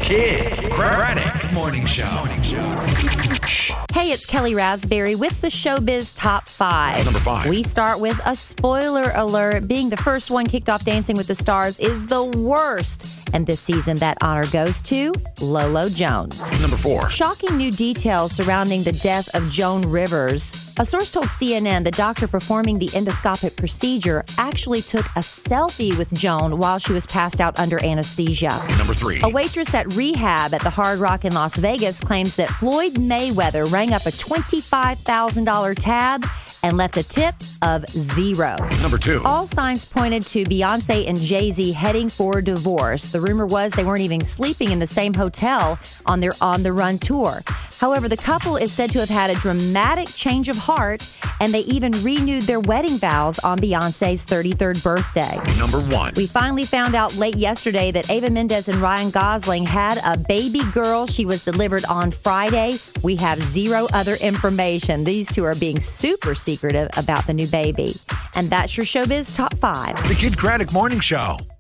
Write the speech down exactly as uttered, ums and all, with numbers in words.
Kid Craddock Morning Show. Morning Show. Hey, it's Kelly Raspberry with the Showbiz Top five. Number five. We start with a spoiler alert. Being the first one kicked off Dancing with the Stars is the worst. And this season, that honor goes to Lolo Jones. Number four. Shocking new details surrounding the death of Joan Rivers. A source told C N N the doctor performing the endoscopic procedure actually took a selfie with Joan while she was passed out under anesthesia. Number three. A waitress at rehab at the Hard Rock in Las Vegas claims that Floyd Mayweather rang up a twenty-five thousand dollars tab and left a tip of zero. Number two. All signs pointed to Beyonce and Jay-Z heading for divorce. The rumor was they weren't even sleeping in the same hotel on their On the Run tour. However, the couple is said to have had a dramatic change of heart, and they even renewed their wedding vows on Beyonce's thirty-third birthday. Number one. We finally found out late yesterday that Ava Mendes and Ryan Gosling had a baby girl. She was delivered on Friday. We have zero other information. These two are being super secretive about the new baby. And that's your Showbiz Top five. The Kid Craddock Morning Show.